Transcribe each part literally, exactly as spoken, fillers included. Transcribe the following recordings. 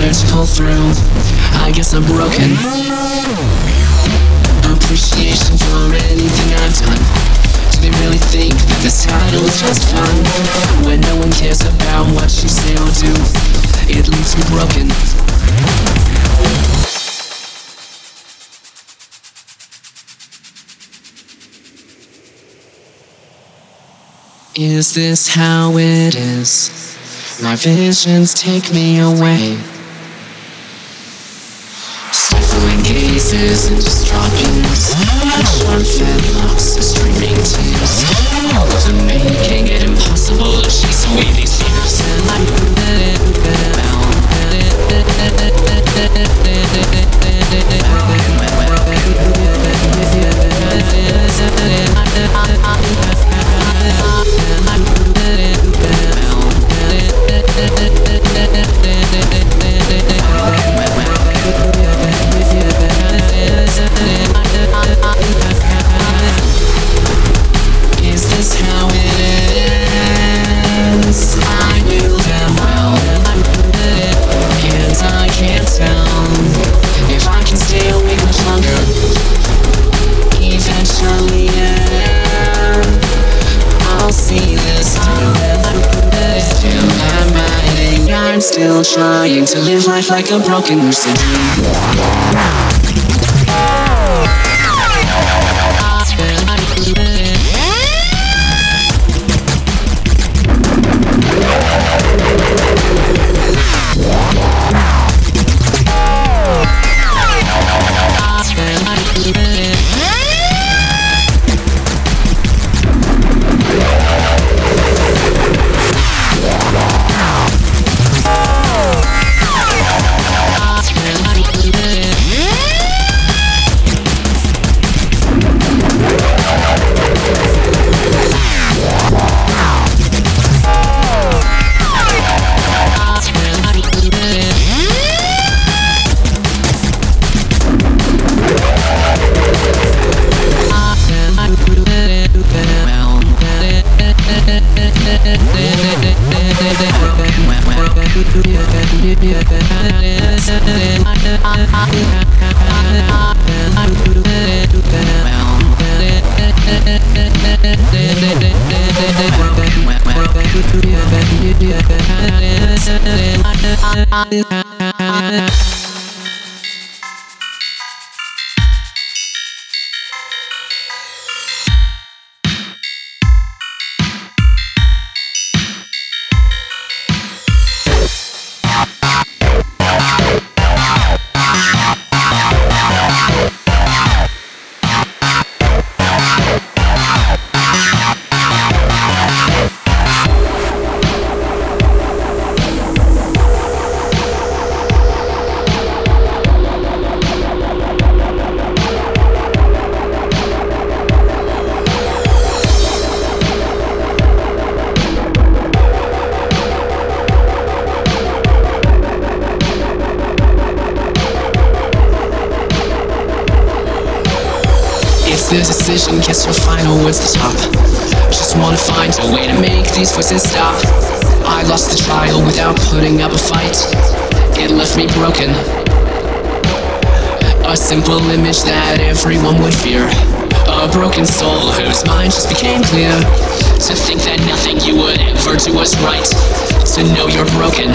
to pull through. I guess I'm broken. Appreciation for anything I've done. Do they really think that this title is just fun? When no one cares about what you say or do, it leaves me broken. Is this how it is? My visions take me away. Stifling gazes and distraught views, unsharp fedlocks and streaming tears. All of them making it impossible to chase away these fears. And I Is this how it is? I knew them well, and I can't tell if I can stay awake much longer. Eventually, yeah, I'll see this through. Still I'm hiding, I'm still trying to live life like a broken lucid dream. The decision, guess your final words the top. Just wanna find a way to make these voices stop. I lost the trial without putting up a fight. It left me broken. A simple image that everyone would fear. A broken soul whose mind just became clear. To think that nothing you would ever do was right. To know you're broken.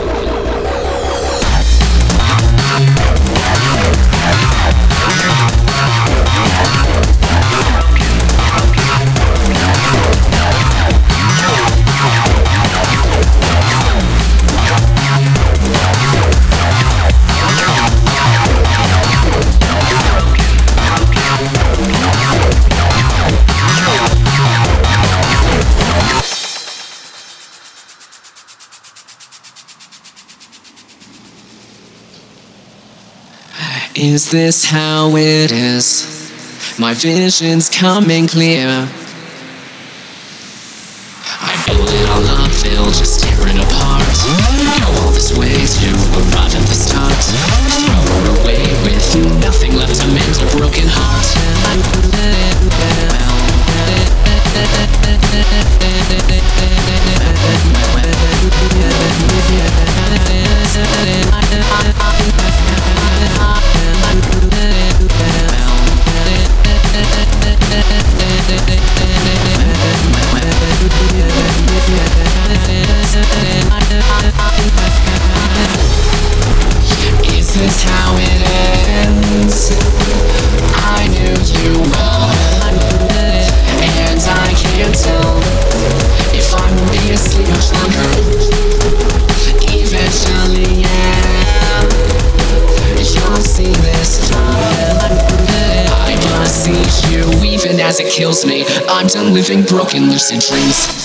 Is this how it is? My vision's coming clear. I build it all up, they'll just tear it apart. Go all this way to arrive at the start. Throw it away with nothing left to mend a broken heart. as it kills me. I'm done living broken lucid dreams.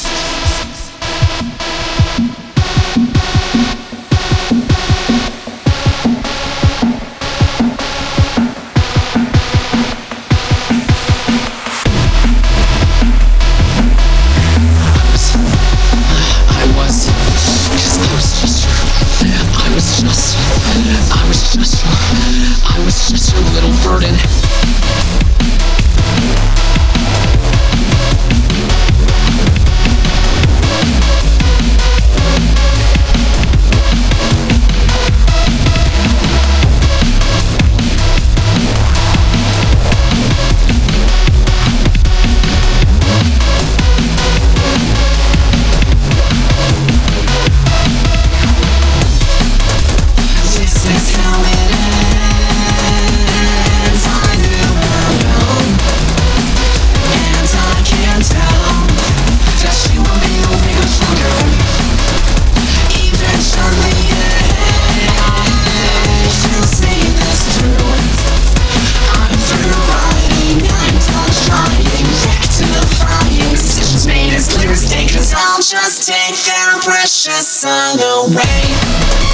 Just take their precious sun away.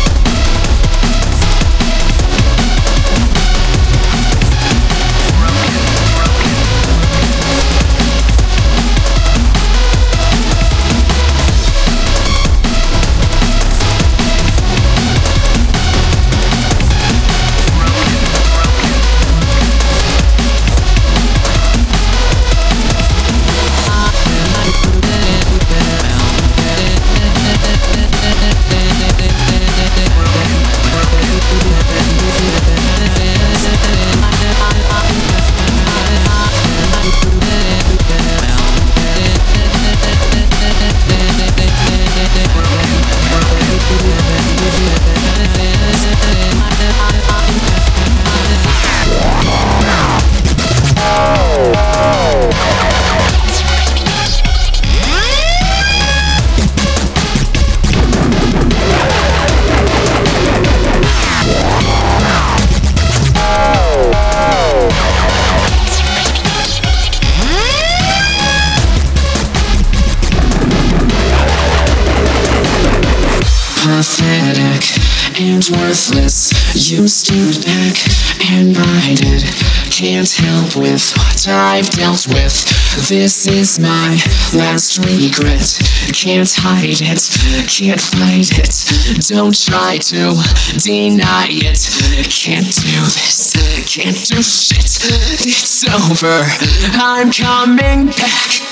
Pathetic and worthless, you stood back and bided. Can't help with what I've dealt with. This is my last regret. Can't hide it, can't fight it. Don't try to deny it. Can't do this, can't do shit. It's over, I'm coming back.